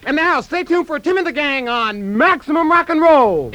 And now, stay tuned for Tim and the Gang on Maximum Rock and Roll.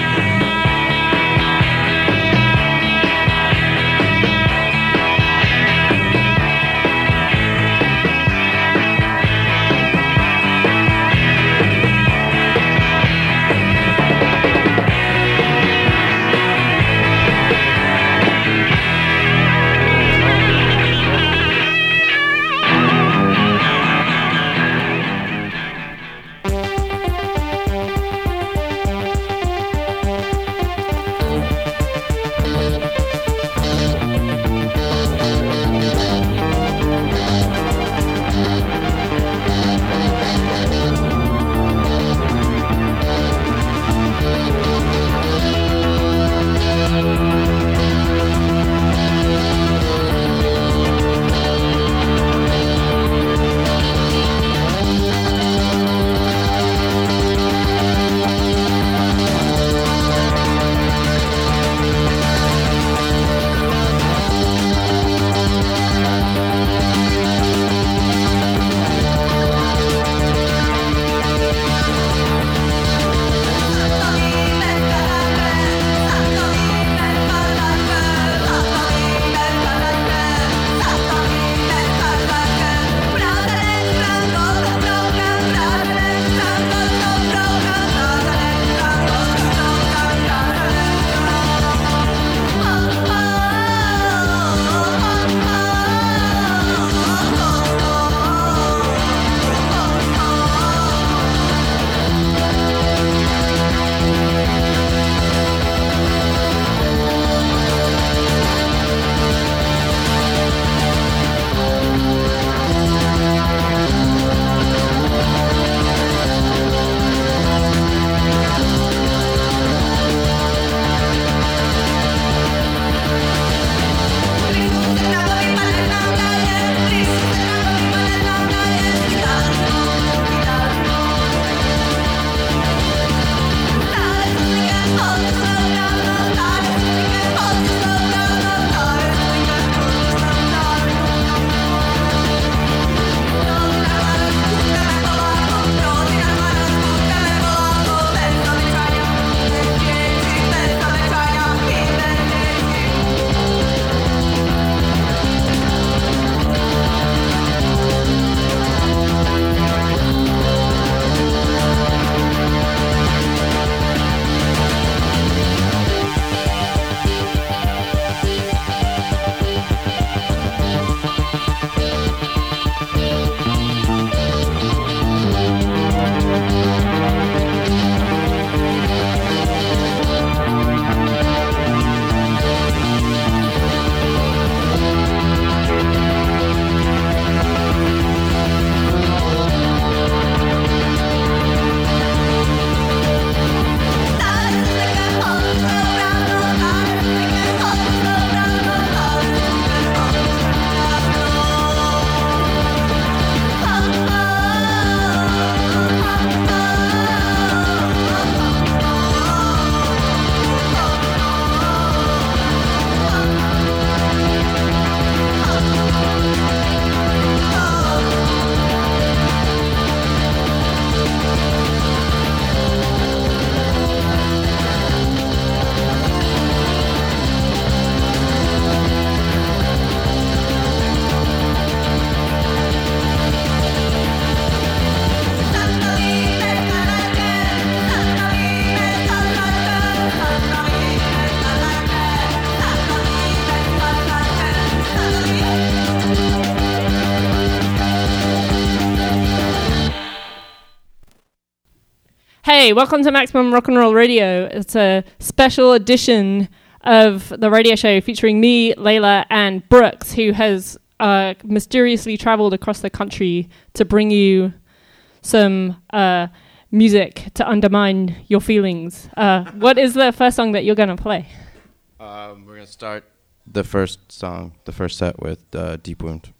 Hey, welcome to Maximum Rock and Roll Radio. It's a special edition of the radio show featuring me, Layla, and Brooks, who has mysteriously traveled across the country to bring you some music to undermine your feelings. What is the first song that you're going to play? We're going to start the first set with Deep Wound.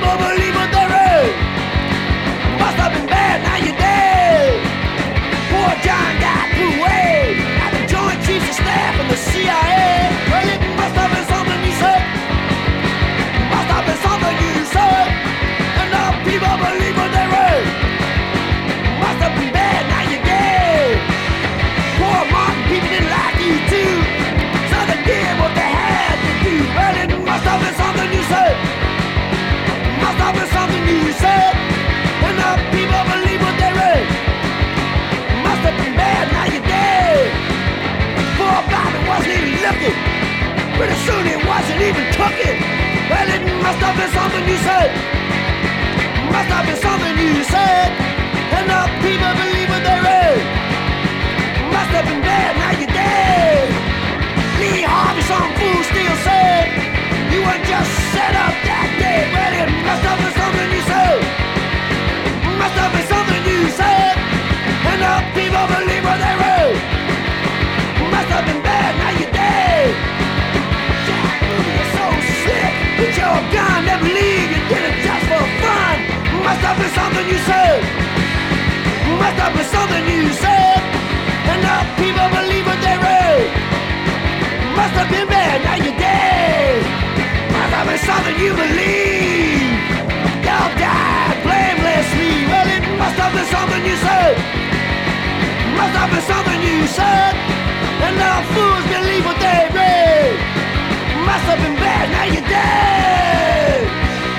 people believe what they read. Must have been bad, now you're dead. Poor John got put away at the Joint Chiefs of Staff and the CIA. Well, it must have been something you said. Must have been something you said. And now people believe what they read. Must have been bad, now you're dead. Poor Martin, people didn't like you too. So they did what they had to do. Well, it must have been something you said. Must have been something you said. And now people believe what they read. Must have been bad, now you're dead. Poor Bobby wasn't even looking. Pretty soon it wasn't even cooking. Well, it must have been something you said. Must have been something you said. And now people believe what they read. Must have been bad, now you're dead. Lee Harvey, some fool still said you weren't just set up that day. Well, it must have been something you said. Must have been something you said. And now people believe what they read. Must have been bad, now you're dead. Jack Ruby, you're so sick. With your gun, they believe you did it just for fun. Must have been something you said. Must have been something you said. And now people believe what they read. Must have been bad, now you're dead. Must have been something you believe. Y'all died blamelessly. Well, it must have been something you said. Must have been something you said. And now fools believe what they read. Must have been bad, now you're dead.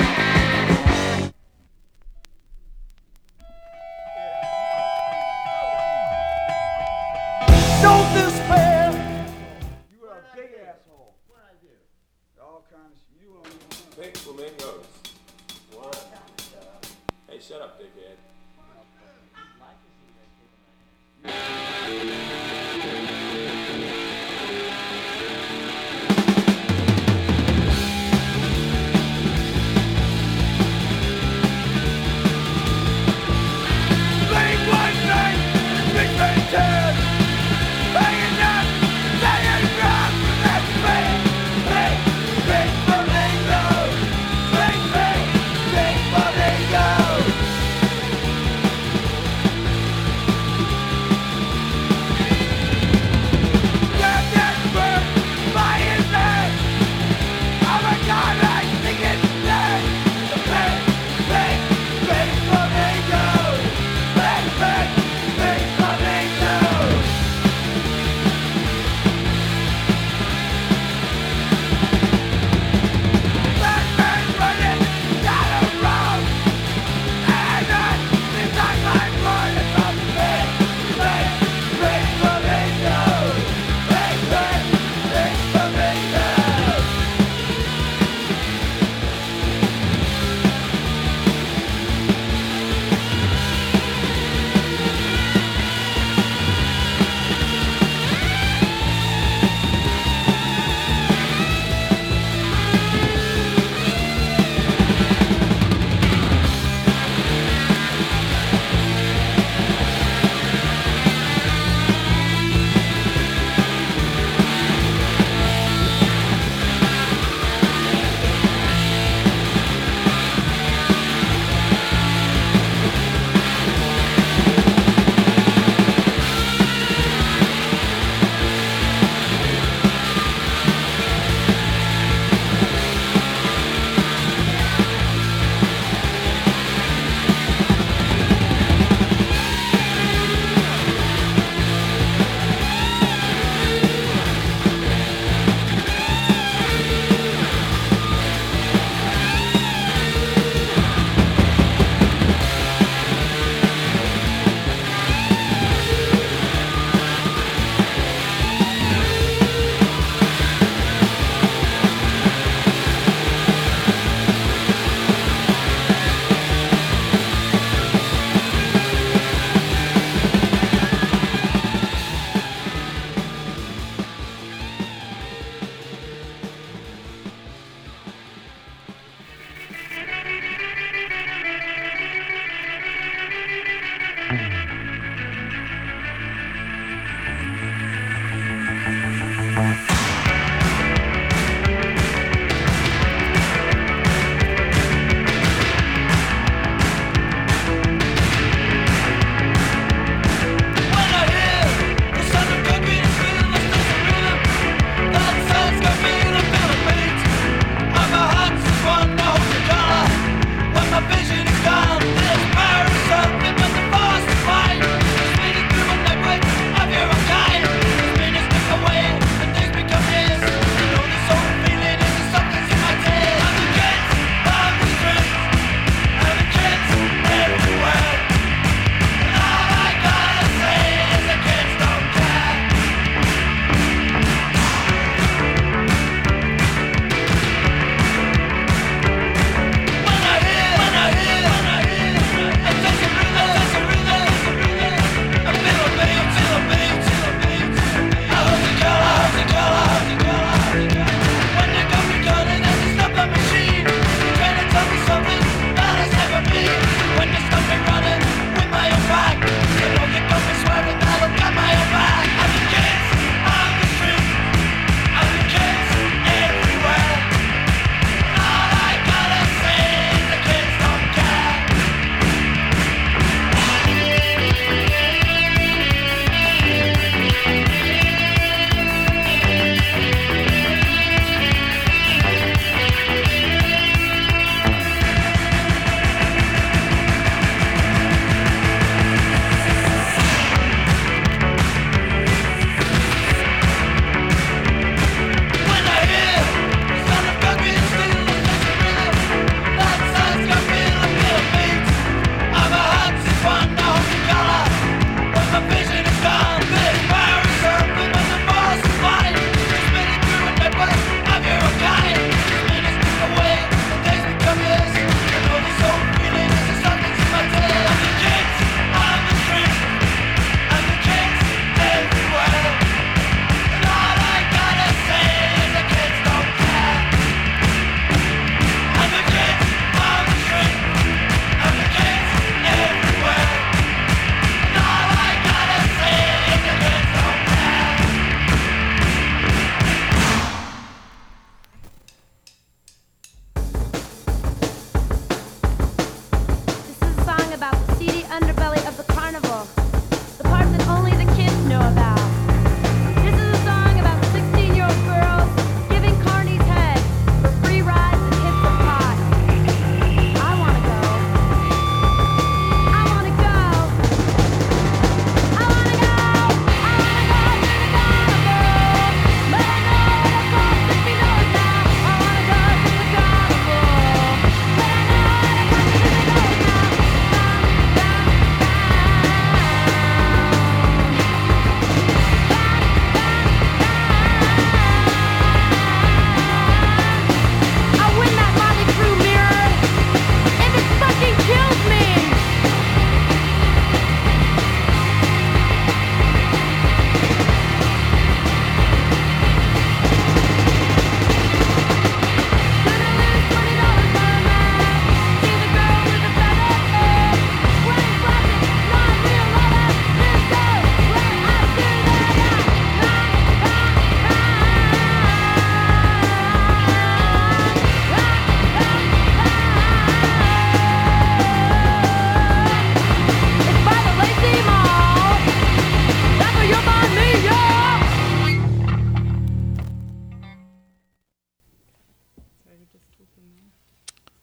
Don't despair. You are a big asshole. What I do? All kinds of you don't even know. Big flamingos. What? Hey, shut up, dickhead. Blink one night, Big Bang Ted. Hanging out, saying rock for that bang, bang, bang, flamingo. Bang, bang, bang, flamingo.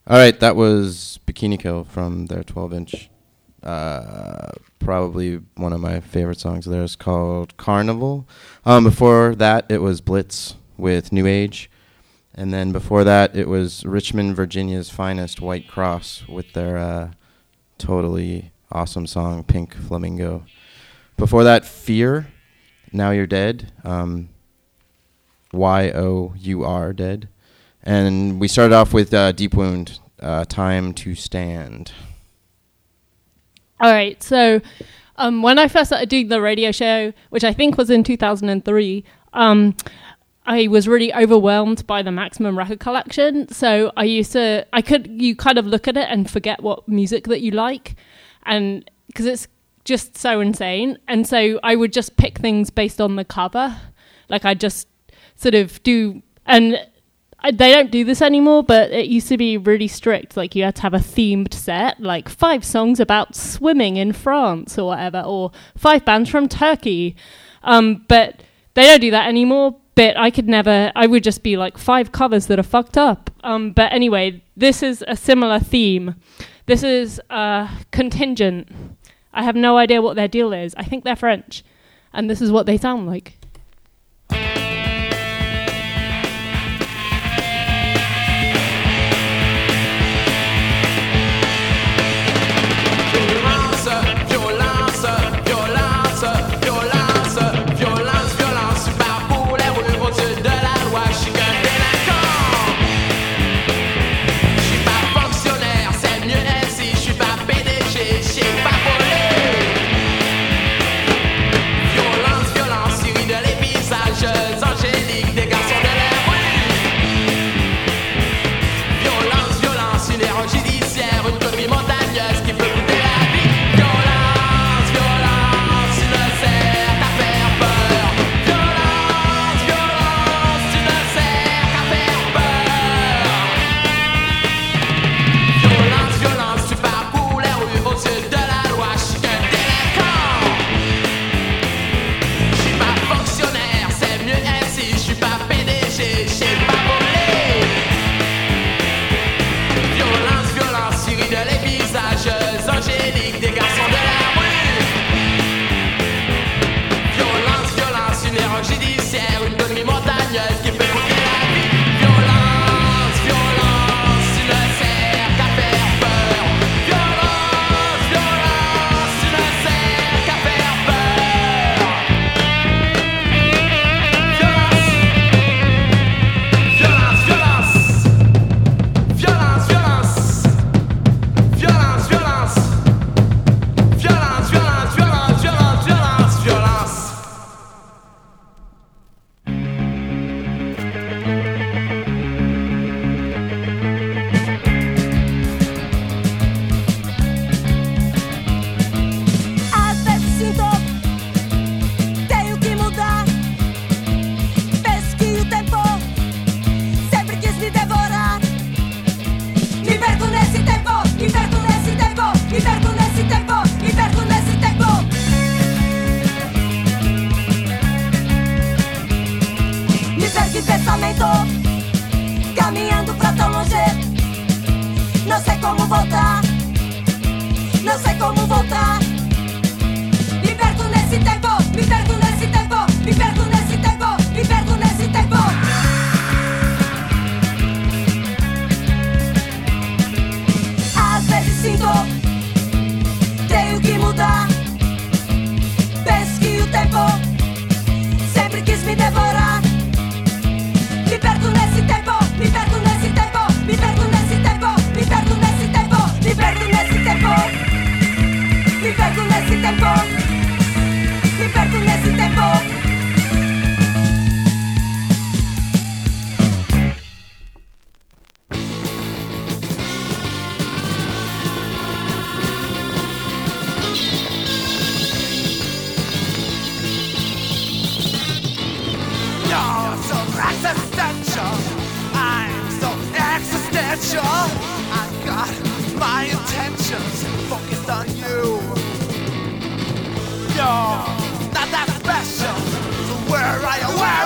All right, that was Bikini Kill from their 12-inch. Probably one of my favorite songs of theirs, called Carnival. Before that, it was Blitz with New Age. And then before that, it was Richmond, Virginia's finest, White Cross, with their totally awesome song, Pink Flamingo. Before that, Fear, Now You're Dead, Y-O-U-R, Dead. And we started off with Deep Wound, Time to Stand. All right, so when I first started doing the radio show, which I think was in 2003, I was really overwhelmed by the Maximum record collection. So you kind of look at it and forget what music that you like, and because it's just so insane. And so I would just pick things based on the cover. Like I just sort of do, and they don't do this anymore, but it used to be really strict. Like you had to have a themed set, like 5 songs about swimming in France or whatever, or 5 bands from Turkey. But they don't do that anymore. But I would just be like 5 covers that are fucked up. But anyway, this is a similar theme. This is Contingent. I have no idea what their deal is. I think they're French. And this is what they sound like.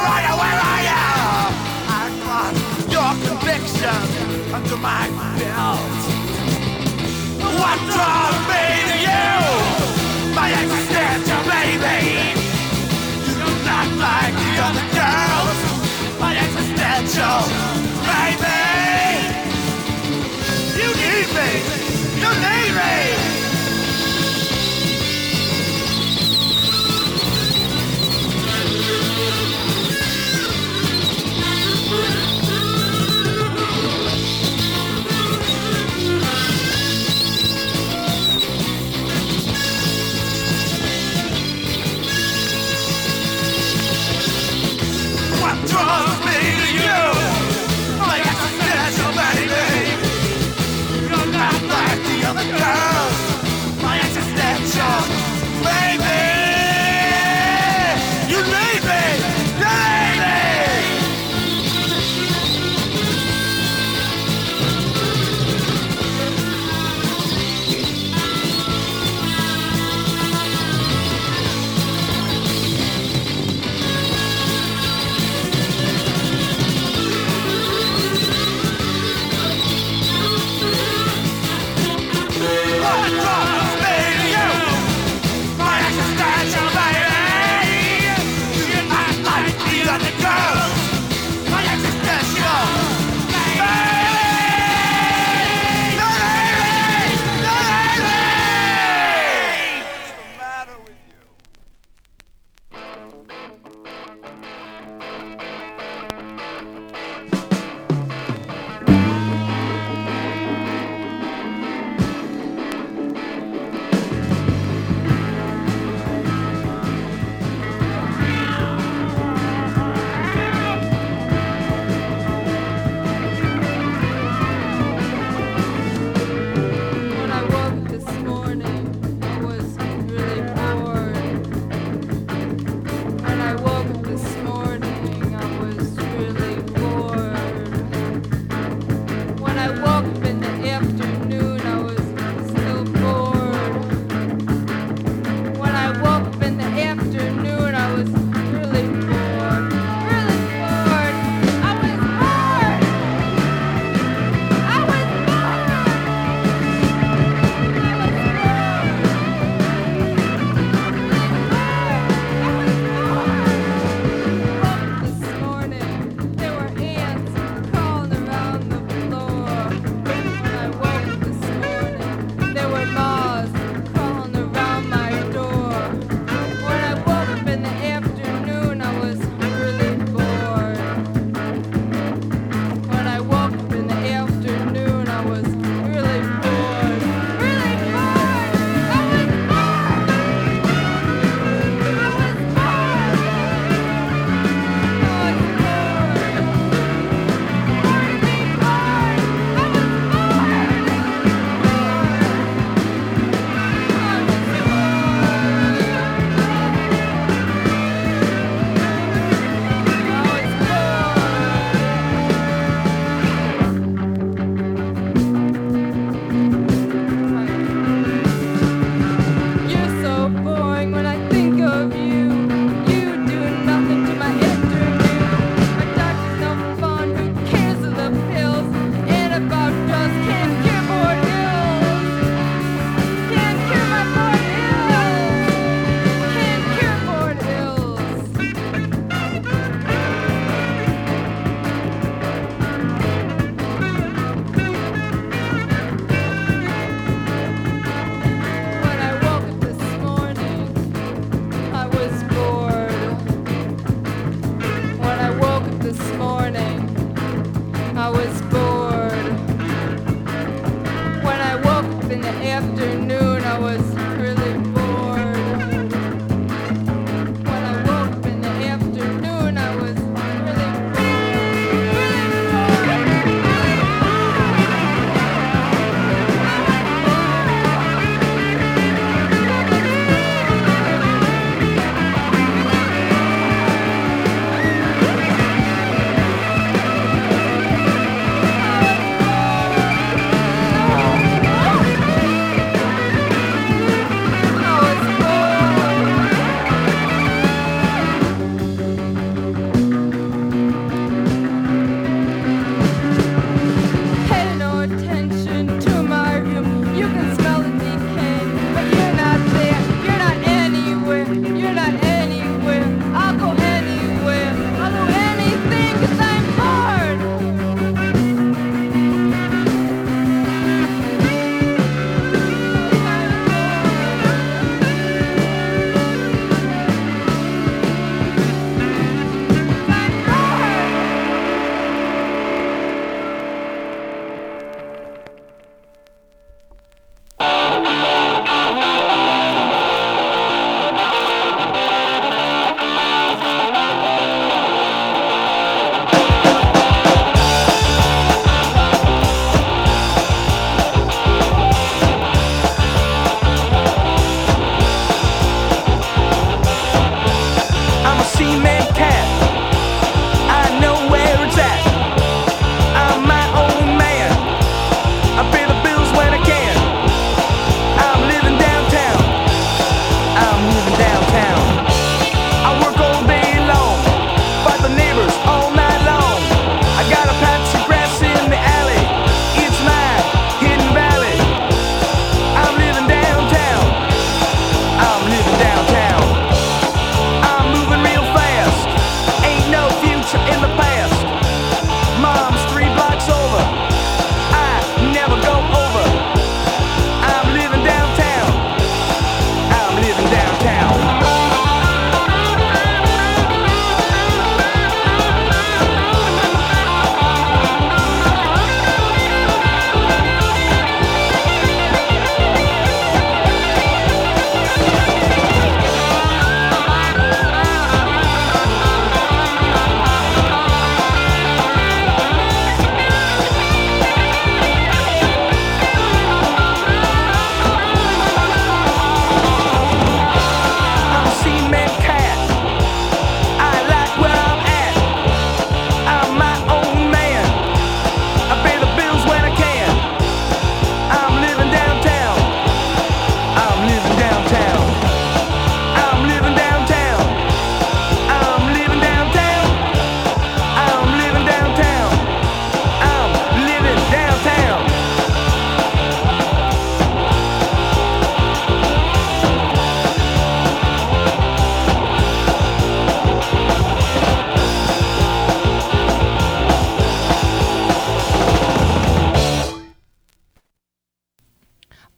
Under my belt. What draws me to you? My existential baby. You're not like the other girls. My existential baby. You need me. You need me. What draws me to you? My existential baby. You're not like the other girls. My existential baby. You need me. You need me. What draws me to you? My existential baby. You're not like the other girls. My existential baby. You need me. You need me. What's the matter with you? When I woke this morning, I was really bored. When I woke this morning, I was really bored. When I woke up in the afternoon, I was still bored. When I woke up in the afternoon, I was really bored. Really bored. I was bored. I was bored. This morning, there were ants crawling around the floor. When I woke this morning, there were moths crawling around my door. When I woke up in the afternoon, I was really bored. When I woke up in the afternoon, I was really bored. Really bored! I was bored! I was bored! You're so boring when I think of you. You do nothing to my afternoon. My doctor's no fun. Who cares of the pills? And about drugs can't cure more ills. Can't cure my more ills. Can't cure more ills. When I woke up this morning, I was bored. When I woke up this morning, I was bored. When I woke up in the afternoon, I was really bored. When I woke up in the afternoon, I was really bored.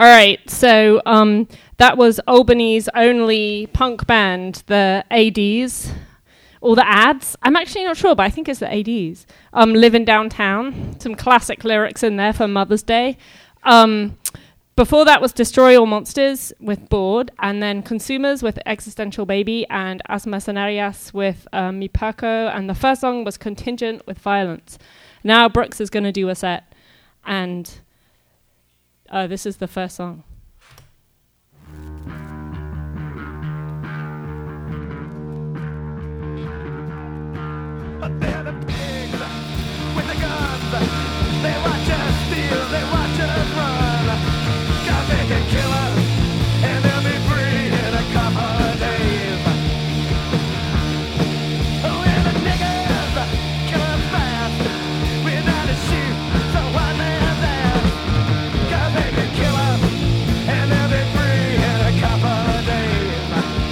All right, so that was Albany's only punk band, the ADs, or the Ads. I'm actually not sure, but I think it's the ADs. Living Downtown, some classic lyrics in there for Mother's Day. Before that was Destroy All Monsters with Bored, and then Consumers with Existential Baby, and As Mercenarias with Mi Paco, and the first song was Contingent with Violence. Now Brooks is going to do a set, and this is the first song. But they're the pigs with the guns. They watch us steal, they watch us run. 'Cause they can kill us, and they'll be free in a couple of days. We're the niggers, kill us fast. We're not to shoot, so one man's ass. 'Cause they can kill us, and they'll be free in a couple of days.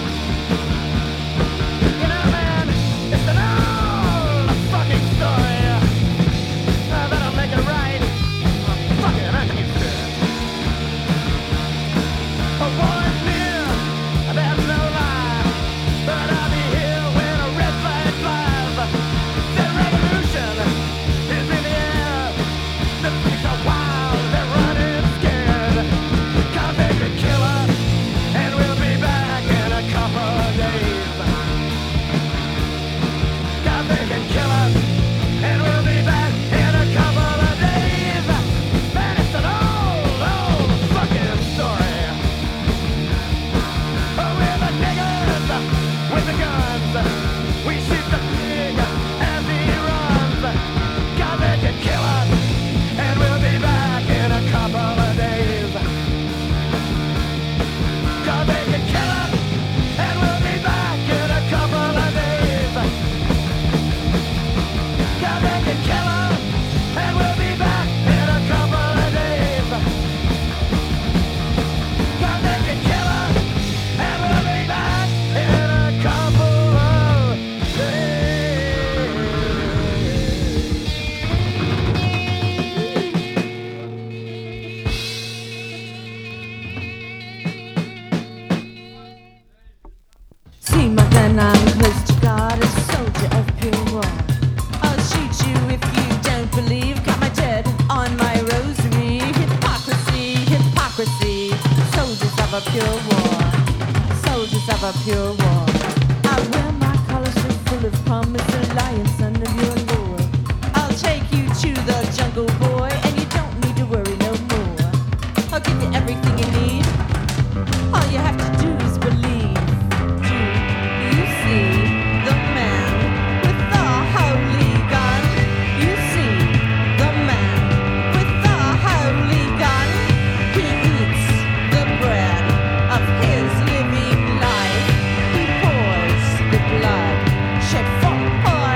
You know, man, it's an old fucking story. That'll make it right. Fucking understood. A war is near, that's no lie. But I'll be here when a red flag flies. The revolution is in the air. The pigs are wild, they're running scared. 'Cause they could kill us, and we'll be back in a couple of days. 'Cause they can kill us, and we'll be back in a couple of days. Man, it's an old fucking story. Oh, we're the niggers with the guns. We shoot the pig as he runs. 'Cause they can kill us, and we'll be back in a couple of days. 'Cause they can kill us, and we'll be back in a couple of days. 'Cause they can kill us, and we'll be back in a couple of days. 'Cause they can kill us, and we'll be back in a couple of days. See my gun, I'm close to God, a soldier of pure war. I'll shoot you if you don't believe. Got my dead on my rosary. Hypocrisy, hypocrisy. Soldiers of a pure war. Soldiers of a pure war. I wear my collar so full of promise, alliance under your lure. I'll take you to the jungle, boy, and you don't need to worry no more. I'll give you everything you need. All you have to do is believe. Do you see the man with the holy gun? You see the man with the holy gun. He eats the bread of his living life. He pours the blood shed for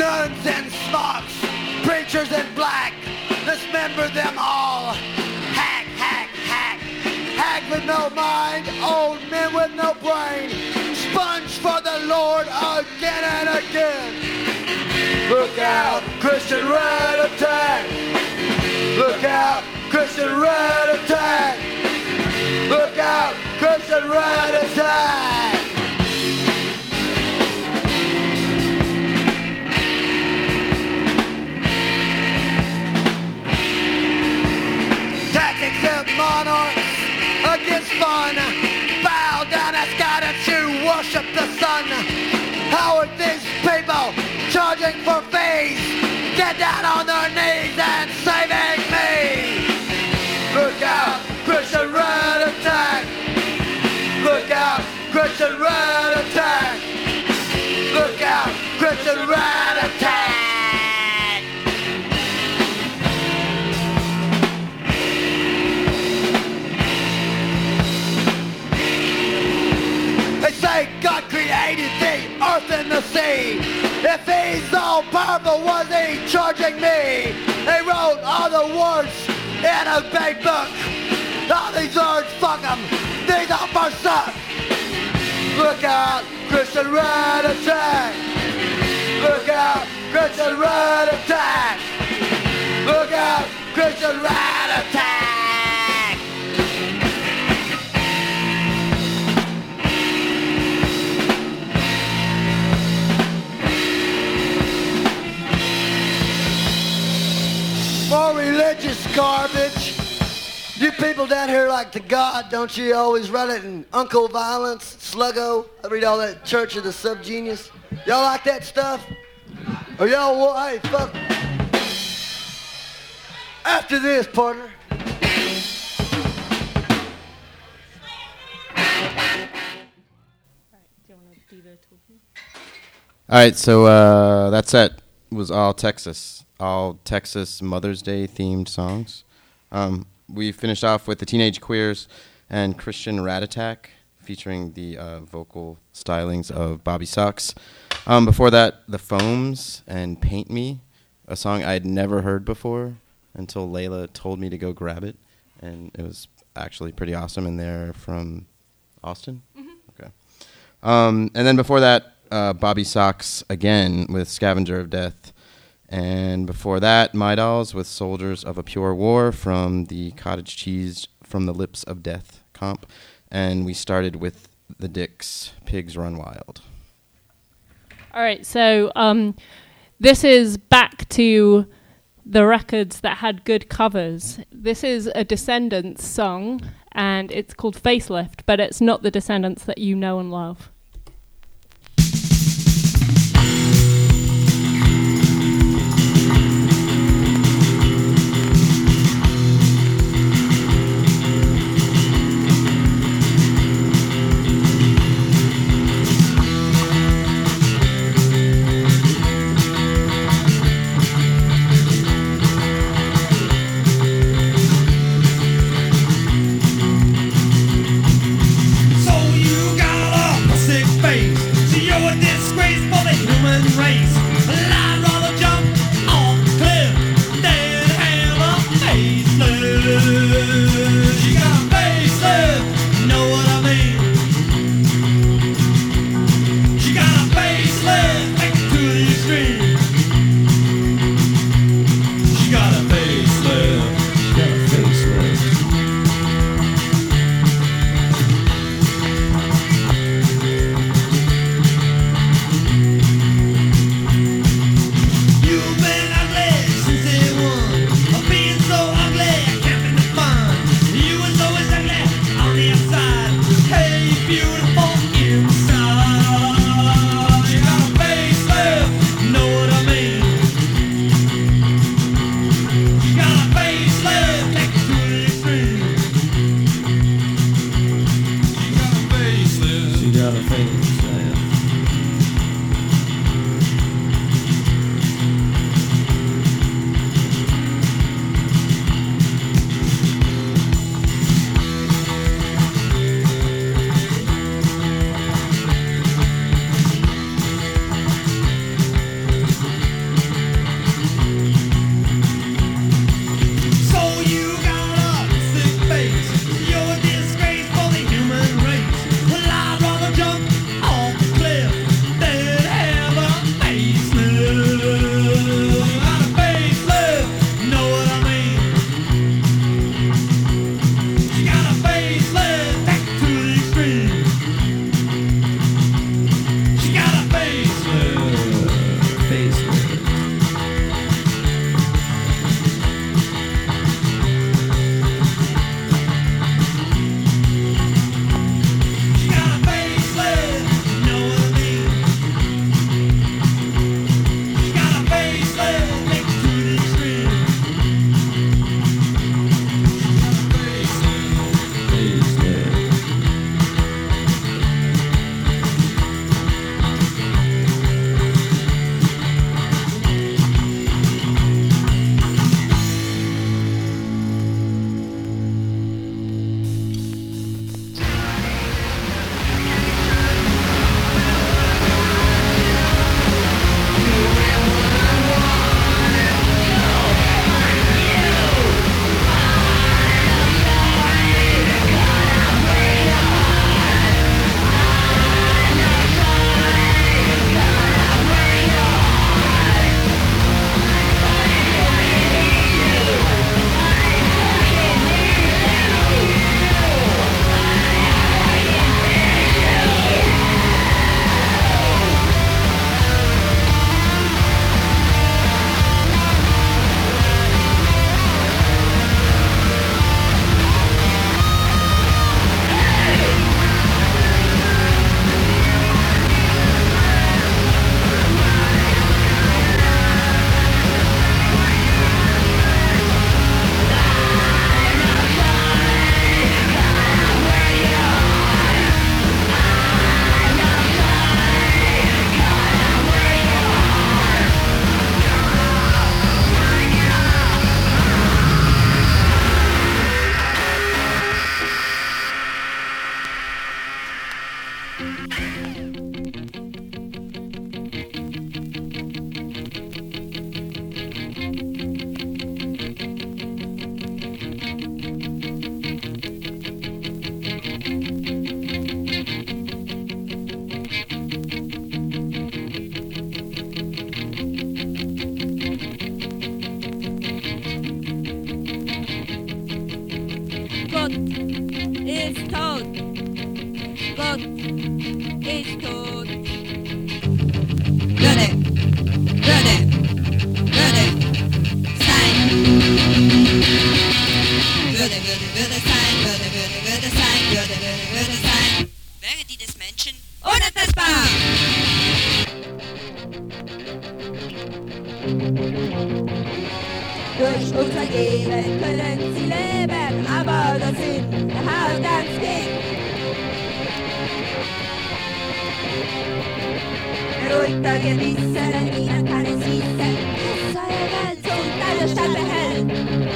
nuns in smocks, preachers in black, dismember them all. Hack, hack, hack, hag with no mind, old men with no brain, sponge for the Lord again and again. Look out, Christian rat attack. Look out, Christian rat attack. Look out, Christian rat attack. Tactics of monarchs against fun. Bow down as God and you worship the sun. How are these people charging for fees? Get down on their knees and saving me. Look out, Christian rat attack. Look out, Christian rat attack. Look out, Christian rat attack. They say God created the earth and the sea. If he's all powerful, was he charging me? They wrote all the words in a big book. All these words, fuck them, these are for suck. Look out, Christian rat attack. Look out, Christian rat attack. Look out, Christian rat attack. More religious garbage. You people down here like to God, don't you? Always run it in Uncle Violence, Sluggo. I read all that Church of the Subgenius. Y'all like that stuff? Or y'all, hey, fuck. After this, partner. All right, so that set was all Texas Mother's Day themed songs. We finished off with the Teenage Queers and Christian Rat Attack, featuring the vocal stylings of Bobby Sox. Before that, The Foams and Paint Me, a song I had never heard before until Layla told me to go grab it, and it was actually pretty awesome. And they're from Austin? Mm-hmm. Okay. And then before that, Bobby Sox again with Scavenger of Death. And before that, My Dolls with Soldiers of a Pure War from the Cottage Cheese from the Lips of Death comp. And we started with the Dicks, Pigs Run Wild. All right, so this is back to the records that had good covers. This is a Descendants song, and it's called Facelift, but it's not the Descendants that you know and love. So you got a pussy Gott ist tot. Gott ist tot. Würde sein. Würde sein. Wäre die des Menschen unersetzbar. Durch unser Geben können sie leben, aber der Sinn, der Haut ganz ging. Beruhigter Gewissen, denn ihnen kann es wissen, dass eure Welt und alle Stadt behält.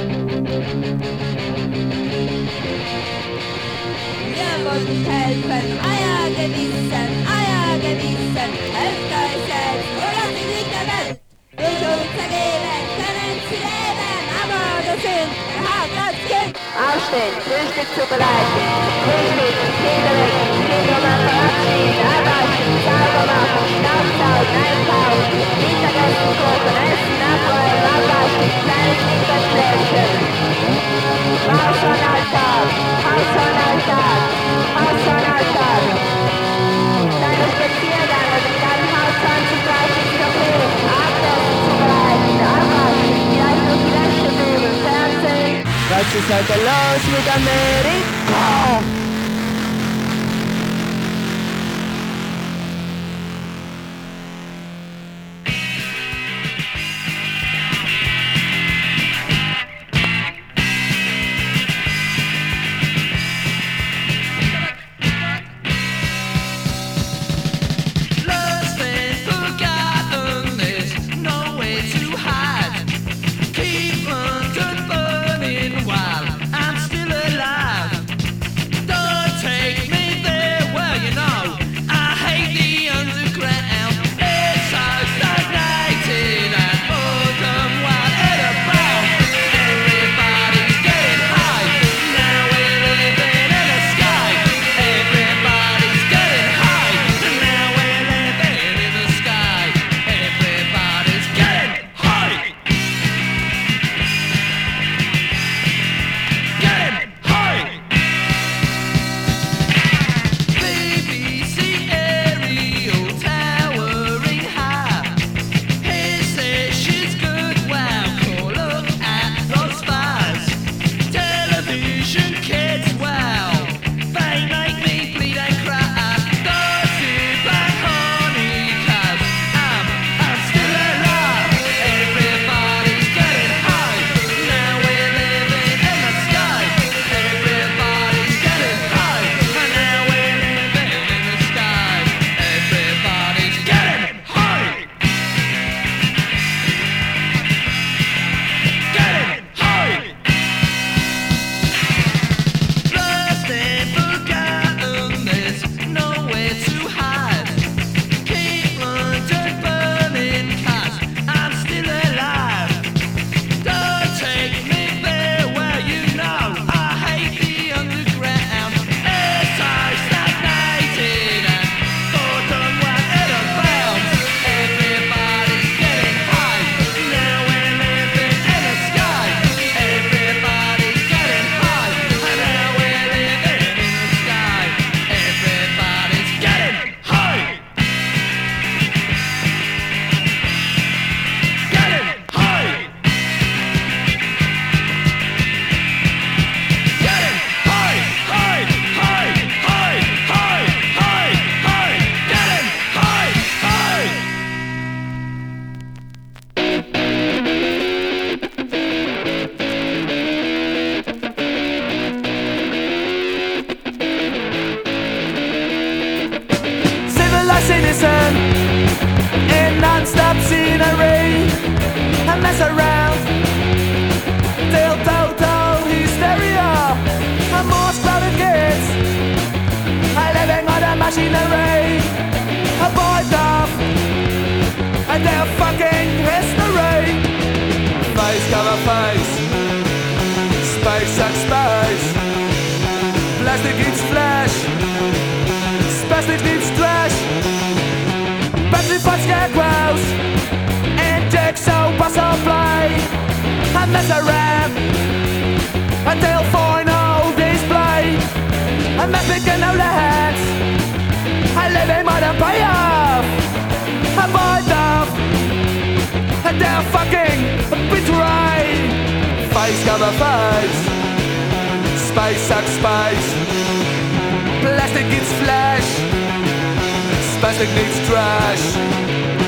Wir wollen nicht helfen, euer Gewissen, helft euch selbst oder sie liegt der Welt. Durch unser Geben können sie leben, aber der Sinn, der Haut ganz ging. Aufstehen, Frühstück zubereiten, Frühstück, Kinder wecken, Kindermann verabschieden, abwaschen, sauber machen, Staubsaugen, einkaufen, Mittagessen kochen, essen, abräumen, abwaschen, kleines Kinderschläfchen. Hausfrauenalltag, Hausfrauenalltag, Hausfrauenalltag. Kleiner Spaziergang, mit einem Hausfrauen zu gleichen Kaffee, Abendessen zubereiten, abwaschen, vielleicht noch die Wäsche bügeln, Fernsehen. Was ist heute los mit Amerika? citizen in non-stop scenery. I mess around till total hysteria. I'm more crowded kids, I living on a machinery. A boys off and their fucking history. Face cover face, space sucks space. Plastic eats flesh, spastic needs trash. Battery for scarecrows and jigsaw puzzle play. I mess around until final display. they're fucking betray. Face cover face, space sucks space. Plastic gets flash, spastic needs trash.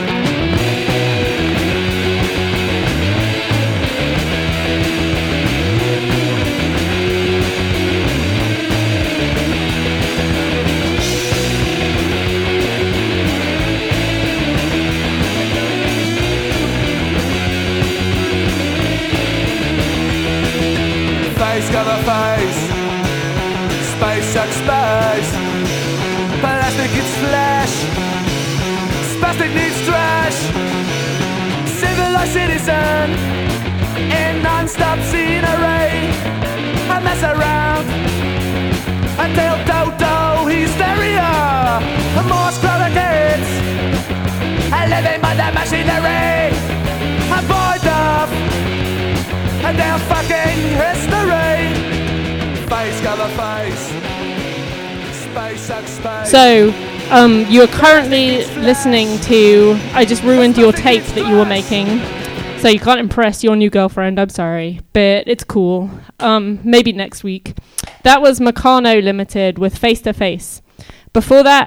Face cover face, space sucks space. Plastic gets flash, spastic needs trash. Civilized citizen in non-stop scenery. I mess around until Toto hysteria. Morse chronicles, I live in by the machinery. Avoid off and their fucking history. Face cover face, space sucks space. So, you are currently listening to... I just ruined your tape that you were making, so you can't impress your new girlfriend. I'm sorry, but it's cool. Maybe next week. That was Meccano Limited with Face to Face. Before that,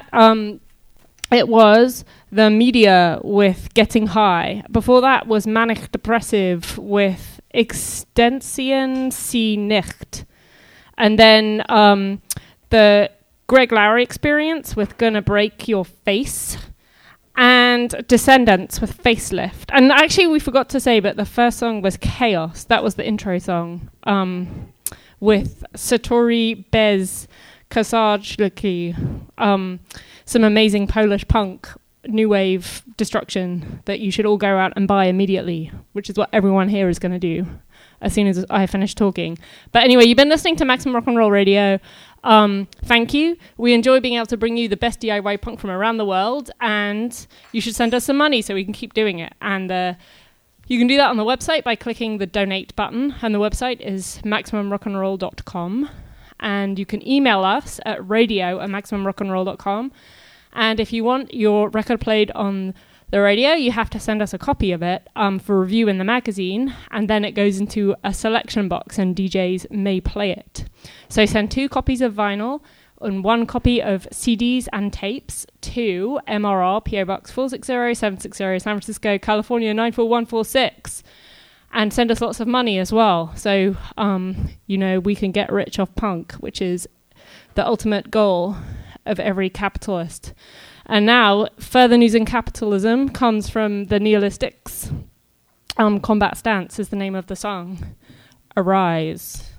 it was The Media with Getting High. Before that was Manic Depressive with Extension Sie Nicht. And then the Greg Lowry Experience with Gonna Break Your Face. And Descendants with Facelift. And actually we forgot to say, but the first song was Chaos. That was the intro song. With Satori Bez Kasajliki. Some amazing Polish punk new wave destruction that you should all go out and buy immediately, which is what everyone here is going to do as soon as I finish talking. But anyway, you've been listening to Maximum Rock and Roll Radio. Thank you. We enjoy being able to bring you the best DIY punk from around the world, and you should send us some money so we can keep doing it. And you can do that on the website by clicking the donate button, and the website is MaximumRockandRoll.com. And you can email us at radio@MaximumRockandRoll.com. And if you want your record played on the radio, you have to send us a copy of it for review in the magazine, and then it goes into a selection box and DJs may play it. So send 2 copies of vinyl and 1 copy of CDs and tapes to MRR, PO Box 460760, San Francisco, California 94146. And send us lots of money as well. So, we can get rich off punk, which is the ultimate goal of every capitalist. And now, further news in capitalism comes from the Nihilistics. Combat Stance is the name of the song. Arise.